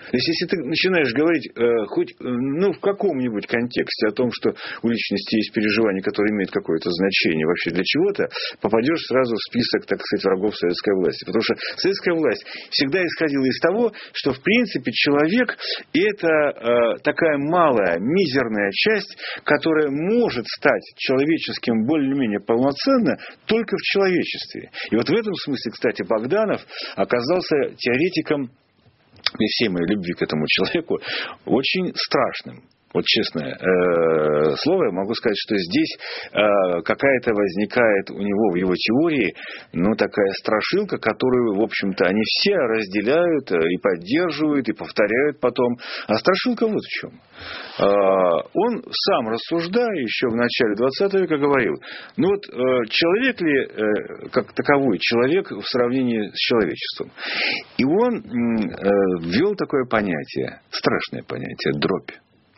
То есть, если ты начинаешь говорить э, хоть ну, в каком-нибудь контексте о том, что у личности есть переживания, которые имеют какое-то значение вообще для чего-то, попадешь сразу в список, так сказать, врагов советской власти. Потому что советская власть всегда исходила из того, что, в принципе, человек – это э, такая малая, мизерная часть, которая может стать человеческим более-менее полноценно только в человечестве. И вот в этом смысле, кстати, Богданов оказался теоретиком, при всей моей любви к этому человеку, очень страшным. Вот честное э, слово, я могу сказать, что здесь э, какая-то возникает у него в его теории, ну, такая страшилка, которую, в общем-то, они все разделяют и поддерживают, и повторяют потом. А страшилка вот в чем. Э, он сам, рассуждая еще в начале двадцатого века, говорил, ну вот э, человек ли, э, как таковой, человек в сравнении с человечеством. И он э, ввел такое понятие, страшное понятие, дробь.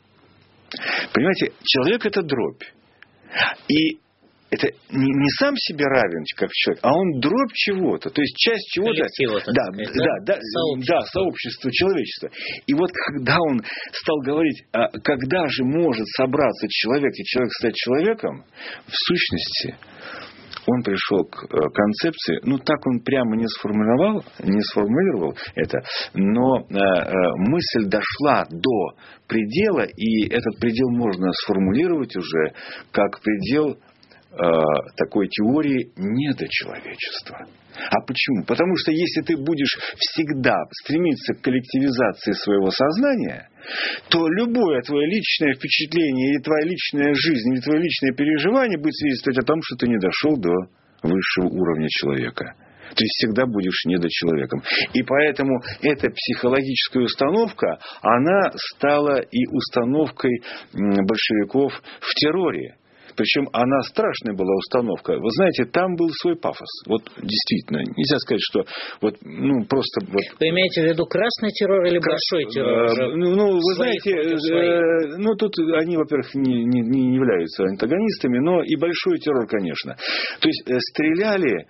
Понимаете, человек – это дробь. И это не, не сам себе равен, как человек, а он дробь чего-то. То есть часть чего-то. Да, да, да, да, сообщество. Да, сообщество, человечество. И вот когда он стал говорить, а когда же может собраться человек и человек стать человеком, в сущности, он пришел к концепции, ну так он прямо не сформулировал, не сформулировал это, но мысль дошла до предела, и этот предел можно сформулировать уже как предел такой теории недочеловечества. А почему? Потому что если ты будешь всегда стремиться к коллективизации своего сознания, то любое твое личное впечатление, или твоя личная жизнь, или твое личное переживание будет свидетельствовать о том, что ты не дошел до высшего уровня человека. Ты всегда будешь недочеловеком. И поэтому эта психологическая установка, она стала и установкой большевиков в терроре. Причем она страшная была установка. Вы знаете, там был свой пафос. Вот действительно, нельзя сказать, что вот, ну, просто... Вот... Вы имеете в виду красный террор или большой террор? Э, ну, ну, вы знаете, э, ну, тут они, во-первых, не, не, не являются антагонистами, но и большой террор, конечно. То есть, э, стреляли...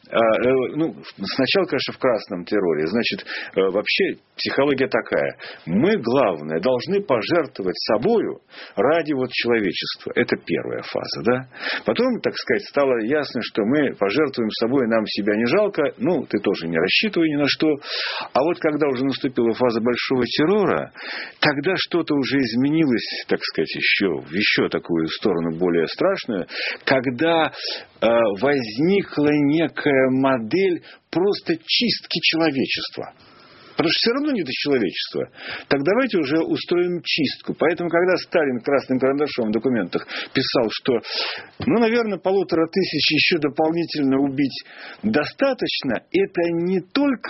Ну, сначала, конечно, в красном терроре. Значит, вообще психология такая. Мы, главное, должны пожертвовать собою ради вот человечества. Это первая фаза, да? Потом, так сказать, стало ясно, что мы пожертвуем собой, нам себя не жалко. Ну, ты тоже не рассчитывай ни на что. А вот когда уже наступила фаза большого террора, тогда что-то уже изменилось, так сказать, еще в еще такую сторону более страшную, когда э, возникла некая модель просто чистки человечества. Потому что все равно не до человечества. Так давайте уже устроим чистку. Поэтому, когда Сталин красным карандашом в документах писал, что, ну, наверное, полутора тысяч еще дополнительно убить достаточно, это не только,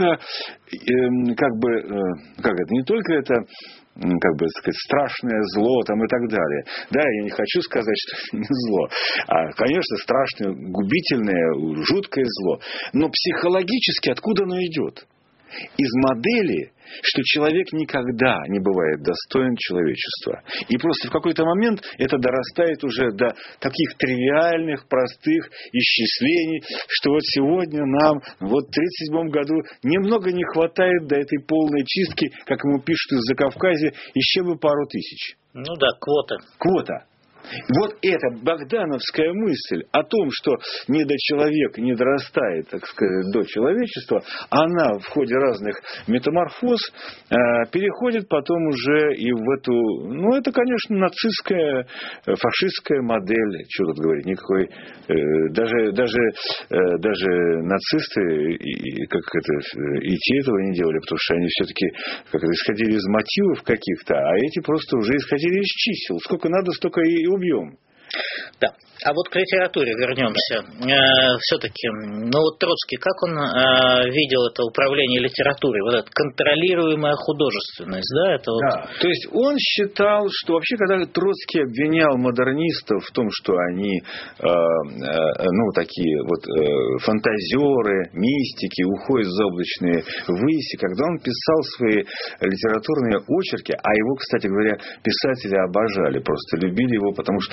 э, как бы, э, как это, не только это, как бы сказать, страшное зло там и так далее. Да, я не хочу сказать, что это не зло. А, конечно, страшное, губительное, жуткое зло. Но психологически откуда оно идет? Из модели, что человек никогда не бывает достоин человечества. И просто в какой-то момент это дорастает уже до таких тривиальных, простых исчислений, что вот сегодня нам вот в тридцать седьмом году немного не хватает до этой полной чистки, как ему пишут из Закавказья, еще бы пару тысяч. Ну да, квота. Квота. Вот эта богдановская мысль о том, что недочеловек не дорастает, так сказать, до человечества, она в ходе разных метаморфоз э, переходит потом уже и в эту, ну, это, конечно, нацистская, фашистская модель, что тут говорить, никакой, э, даже, даже, э, даже нацисты, и, как это, и те этого не делали, потому что они все-таки как это, исходили из мотивов каких-то, а эти просто уже исходили из чисел. Сколько надо, столько и убьем. Да. А вот к литературе вернемся. Э, все-таки, ну вот Троцкий, как он э, видел это управление литературой, вот эта контролируемая художественность, да? Это вот... Да. То есть он считал, что вообще, когда Троцкий обвинял модернистов в том, что они, э, э, ну, такие вот э, фантазеры, мистики, уходят в заоблачные выси, когда он писал свои литературные очерки, а его, кстати говоря, писатели обожали, просто любили его, потому что он был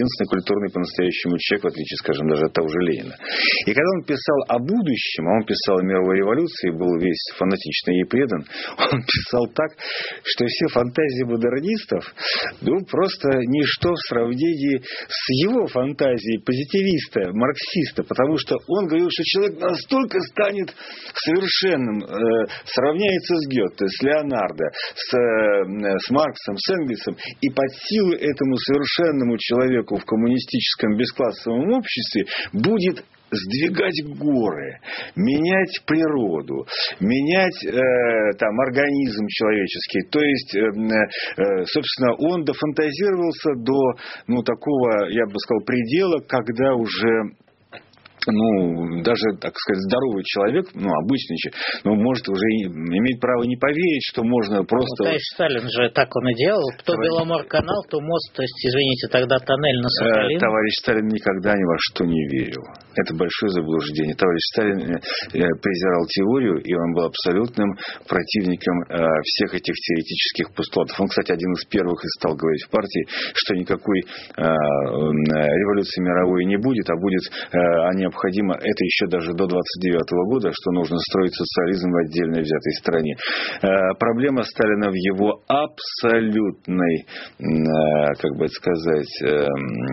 единственный культурный по-настоящему человек, в отличие, скажем, даже от того же Ленина. И когда он писал о будущем, а он писал о мировой революции, был весь фанатично ей предан, он писал так, что все фантазии модернистов, ну, просто ничто в сравнении с его фантазией позитивиста, марксиста, потому что он говорил, что человек настолько станет совершенным, э, сравняется с Гёте, с Леонардо, с, э, с Марксом, с Энгельсом, и под силу этому совершенному человеку в коммунистическом бесклассовом обществе будет сдвигать горы, менять природу, менять э, там, организм человеческий. То есть, э, э, собственно, он дофантазировался до ну, такого, я бы сказал, предела, когда уже... ну, даже, так сказать, здоровый человек, ну, обычный человек, ну, может уже иметь право не поверить, что можно просто... Ну, товарищ Сталин же так он и делал. То товарищ... Беломор-канал, то мост, то есть, извините, тогда тоннель на Сахалин. Товарищ Сталин никогда ни во что не верил. Это большое заблуждение. Товарищ Сталин презирал теорию, и он был абсолютным противником всех этих теоретических постулатов. Он, кстати, один из первых и стал говорить в партии, что никакой революции мировой не будет, а будет они необходимо, это еще даже до двадцать девятого года, что нужно строить социализм в отдельно взятой стране. Э, проблема Сталина в его абсолютной, э, как бы это сказать, э,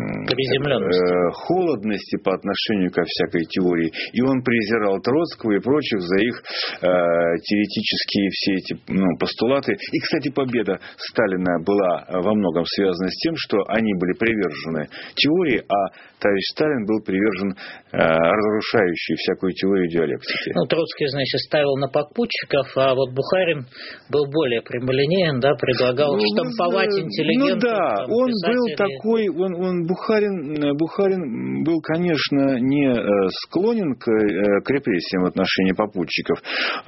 э, холодности по отношению ко всякой теории. И он презирал Троцкого и прочих за их э, теоретические все эти ну, постулаты. И, кстати, победа Сталина была во многом связана с тем, что они были привержены теории, а товарищ Сталин был привержен э, разрушающей всякую теорию диалектики. Ну, Троцкий, значит, ставил на попутчиков, а вот Бухарин был более прямолинеен, да, предлагал ну, штамповать интеллигентов. Ну да, там, он писателей. был такой, он, он Бухарин, Бухарин был, конечно, не склонен к, к репрессиям в отношении попутчиков,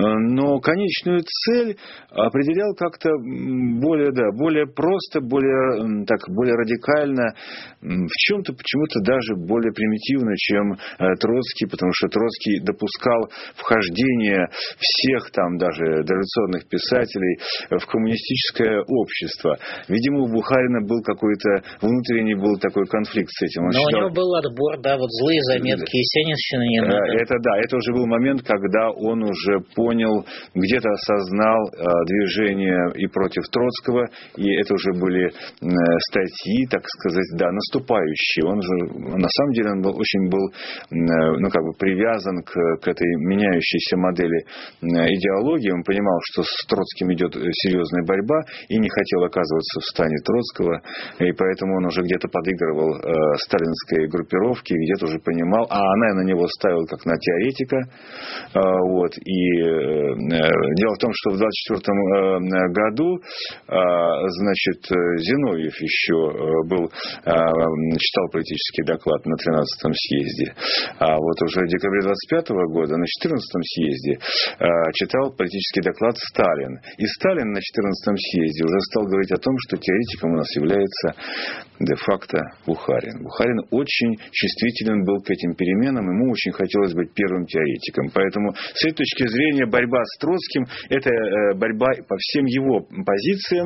но конечную цель определял как-то более, да, более просто, более, так, более радикально, в чем-то почему-то даже более примитивно, чем Троцкий, потому что Троцкий допускал вхождение всех там даже дореволюционных писателей в коммунистическое общество. Видимо, у Бухарина был какой-то внутренний был такой конфликт с этим. Он Но считал... у него был отбор, да, вот злые заметки, Есенинщина не надо. Это да, это уже был момент, когда он уже понял, где-то осознал э, движение и против Троцкого, и это уже были э, статьи, так сказать, да, наступающие. Он же, на самом деле, он был, очень был ну, как бы привязан к, к этой меняющейся модели идеологии. Он понимал, что с Троцким идет серьезная борьба и не хотел оказываться в стане Троцкого, и поэтому он уже где-то подыгрывал э, сталинской группировке, где-то уже понимал, а она на него ставила как на теоретика. Э, вот, и э, дело в том, что в двадцать четвёртом э, году э, значит, Зиновьев еще был, э, читал политический доклад на тринадцатом съезде. А вот уже в декабре двадцать пятого года на четырнадцатом съезде э, читал политический доклад Сталин. И Сталин на четырнадцатом съезде уже стал говорить о том, что теоретиком у нас является де-факто Бухарин. Бухарин очень чувствителен был к этим переменам, ему очень хотелось быть первым теоретиком. Поэтому с этой точки зрения борьба с Троцким – это э, борьба по всем его позициям,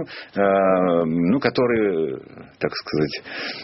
э, ну, которые, так сказать,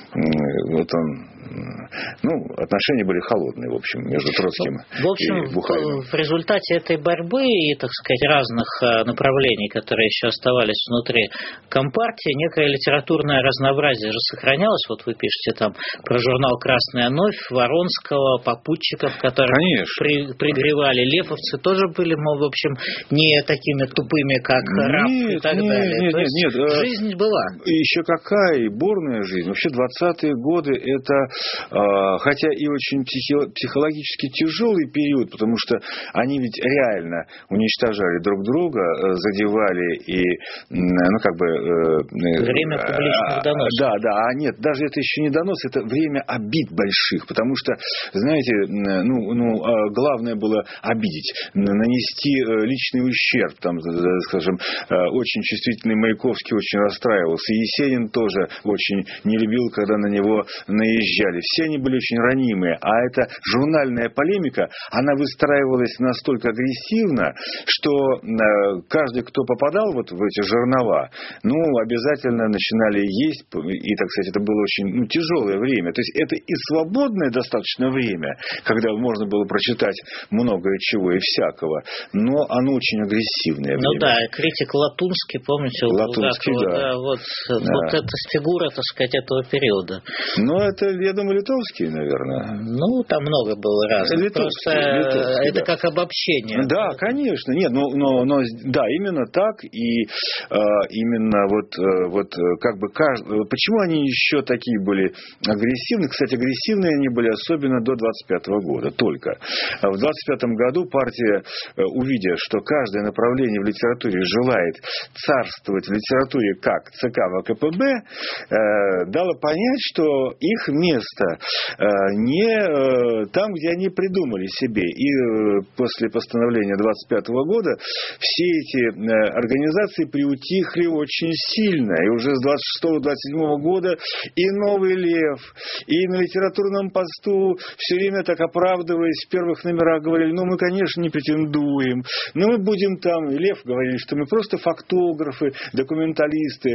э, вот он, ну, отношения были холодные, в общем, между Троцким в общем, и Бухариным. В результате этой борьбы и, так сказать, разных направлений, которые еще оставались внутри Компартии, некое литературное разнообразие же сохранялось. Вот вы пишете там про журнал «Красная новь», Воронского, попутчиков, которые при, пригревали. Леповцы тоже были, мол, в общем, не такими тупыми, как Раб и так нет, далее. Нет, То нет, есть нет. жизнь была. И еще какая, и бурная жизнь. Вообще двадцатые годы это, хотя и очень психологически тяжелый период, потому что они ведь реально уничтожали друг друга, задевали и, ну, как бы... Время публичных доносов. Да, да, а нет, даже это еще не донос, это время обид больших, потому что, знаете, ну, ну главное было обидеть, нанести личный ущерб, там, скажем, очень чувствительный Маяковский очень расстраивался, Есенин тоже очень не любил, когда на него наезжали. Все они были очень ранимые, а это эта журнальная полемика, она выстраивалась настолько агрессивно, что каждый, кто попадал вот в эти жернова, ну, обязательно начинали есть, и, так сказать, это было очень ну, тяжелое время. То есть это и свободное достаточно время, когда можно было прочитать многое чего и всякого, но оно очень агрессивное время. Ну да, критик Латунский, помните, у Латунский, Булгакова, да. да, вот, да. вот эта фигура, так сказать, этого периода. Ну, это, я думаю, Литовский, наверное. Ну, там много было разных. Литовский, Просто Литовский, это да. как обобщение. Да, конечно. Нет, но, но, но да, именно так. И э, именно вот, э, вот как бы каждый... Почему они еще такие были агрессивные? Кстати, агрессивные они были особенно до двадцать пятого года только. В двадцать пятом году партия, увидя, что каждое направление в литературе желает царствовать в литературе как ЦК ВКПБ, э, дала понять, что их место э, не э, там, где они придумали себе. И э, после постановления двадцать пятого года все эти э, организации приутихли очень сильно. И уже с двадцать шестого — двадцать седьмого года и «Новый лев», и на литературном посту все время так оправдываясь, в первых номерах говорили, ну мы, конечно, не претендуем, но мы будем там, и Лев говорили, что мы просто фактографы, документалисты,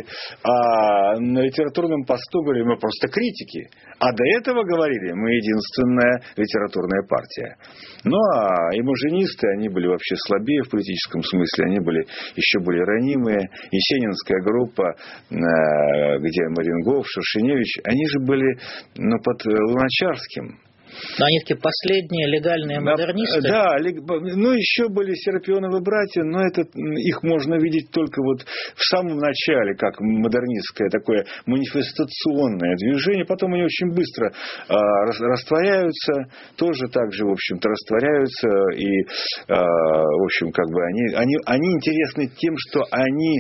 а на литературном посту говорили, мы просто критики. А до этого говорили, мы единственная литературная партия. Ну а имажинисты, они были вообще слабее в политическом смысле, они были еще более ранимые. Есенинская группа, где Марингов, Шершеневич, они же были ну, под Луначарским. Но они такие последние легальные модернисты. Да, ну еще были Серапионовы братья, но это их можно видеть только вот в самом начале, как модернистское такое манифестационное движение. Потом они очень быстро а, растворяются, тоже так же, в общем-то, растворяются. И, а, в общем, как бы они, они, они интересны тем, что они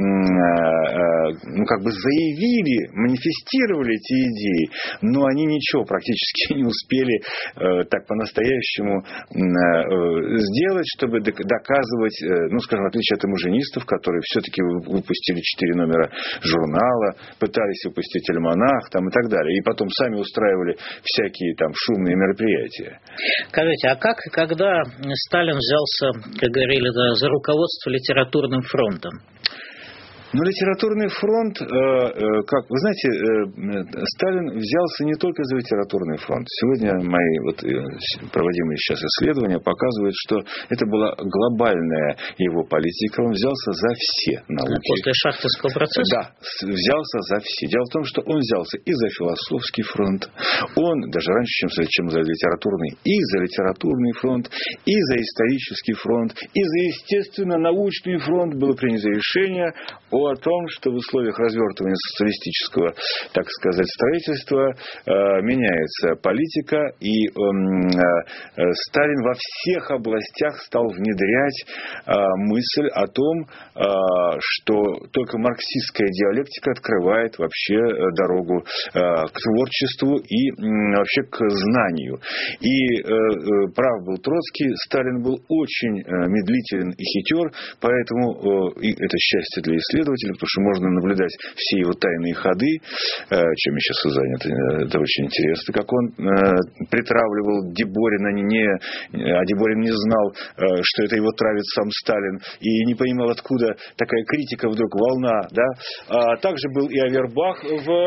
а, ну, как бы заявили, манифестировали эти идеи, но они ничего практически не успели так по-настоящему сделать, чтобы доказывать, ну, скажем, в отличие от имажинистов, которые все-таки выпустили четыре номера журнала, пытались выпустить альманах там, и так далее, и потом сами устраивали всякие там шумные мероприятия. Скажите, а как и когда Сталин взялся, как говорили, да, за руководство литературным фронтом? Но литературный фронт, как вы знаете, Сталин взялся не только за литературный фронт. Сегодня мои вот проводимые сейчас исследования показывают, что это была глобальная его политика. Он взялся за все науки. После Шахтинского процесса? Да, взялся за все. Дело в том, что он взялся и за философский фронт, он даже раньше, чем за, чем за литературный, и за литературный фронт, и за исторический фронт, и за, естественно, научный фронт. Было принято решение о том, что в условиях развертывания социалистического, так сказать, строительства э, меняется политика, и э, э, Сталин во всех областях стал внедрять э, мысль о том, э, что только марксистская диалектика открывает вообще дорогу э, к творчеству и э, вообще к знанию. И э, э, прав был Троцкий, Сталин был очень э, медлителен и хитер, поэтому э, и это счастье для исследователей, потому что можно наблюдать все его тайные ходы, чем я сейчас и занят. Это очень интересно, как он притравливал Деборина, не, а Деборин не знал, что это его травит сам Сталин, и не понимал, откуда такая критика вдруг, волна. Да? А также был и Авербах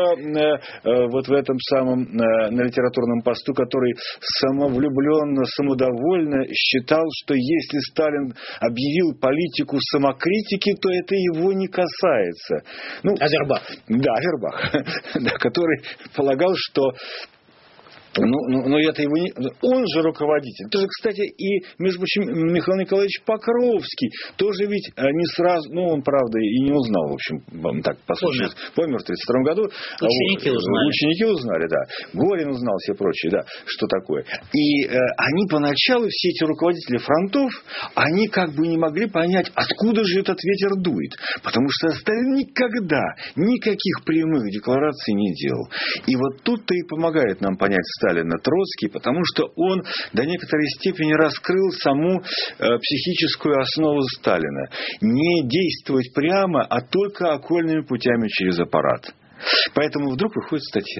в, вот в этом самом на литературном посту, который самовлюбленно, самодовольно считал, что если Сталин объявил политику самокритики, то это его не касается. Ну, Авербах. Да, Авербах, да, который полагал, что Ну, ну, но это его не... Он же руководитель. Тоже, кстати, и, между прочим, Михаил Николаевич Покровский тоже ведь не сразу... Ну, он, правда, и не узнал, в общем, так, послушай, помер в тридцать втором году. Ученики а, узнали. Ученики узнали, да. Горин узнал, все прочие, да, что такое. И э, они поначалу, все эти руководители фронтов, они как бы не могли понять, откуда же этот ветер дует. Потому что Сталин никогда никаких прямых деклараций не делал. И вот тут-то и помогает нам понять Сталина Троцкий, потому что он до некоторой степени раскрыл саму э, психическую основу Сталина. Не действовать прямо, а только окольными путями через аппарат. Поэтому вдруг выходит статья.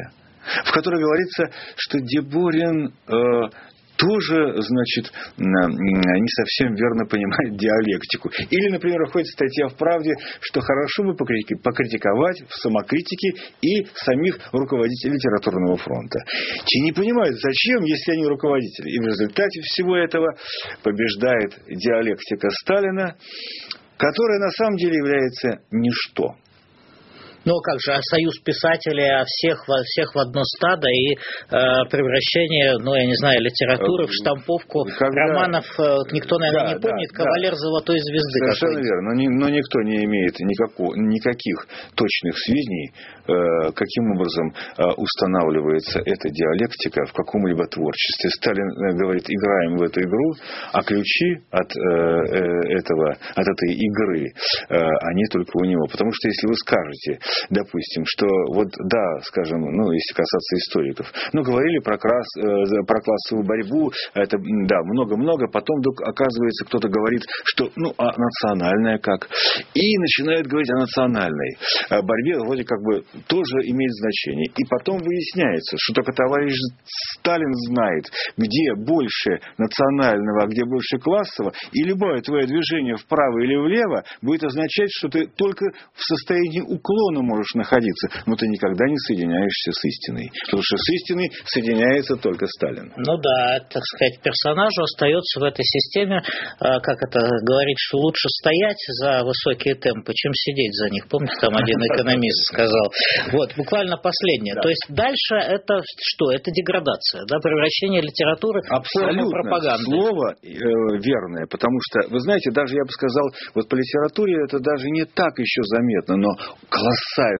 в которой говорится, что Деборин э, тоже, значит, не совсем верно понимает диалектику. Или, например, уходит статья в «Правде», что хорошо бы покритиковать в самокритике и самих руководителей литературного фронта. Те не понимают, зачем, если они руководители. И в результате всего этого побеждает диалектика Сталина, которая на самом деле является ничто. Ну, как же, а союз писателей, а всех, всех в одно стадо и э, превращение, ну, я не знаю, литературы в штамповку Когда... романов, э, никто, наверное, да, не помнит, да, «Кавалер да. Золотой звезды». Совершенно верно, но, не, но никто не имеет никакого, никаких точных сведений, э, каким образом э, устанавливается эта диалектика в каком-либо творчестве. Сталин э, говорит, играем в эту игру, а ключи от, э, этого, от этой игры, э, они только у него. Потому что если вы скажете, допустим, что вот, да, скажем, ну, если касаться историков, ну, говорили про, крас, про классовую борьбу, это, да, много-много, потом вдруг оказывается, кто-то говорит, что, ну, а национальная как? И начинают говорить о национальной борьбе, вроде как бы тоже имеет значение. И потом выясняется, что только товарищ Сталин знает, где больше национального, а где больше классового, и любое твое движение вправо или влево будет означать, что ты только в состоянии уклона можешь находиться, но ты никогда не соединяешься с истиной. Потому что с истиной соединяется только Сталин. Ну да, так сказать, персонажу остается в этой системе, как это говорить, что лучше стоять за высокие темпы, чем сидеть за них. Помните, там один экономист сказал. Вот, буквально последнее. То есть дальше это что? Это деградация, да, превращение литературы в форму пропаганды. Слово э, верное, потому что, вы знаете, даже я бы сказал, вот по литературе это даже не так еще заметно, но колоссально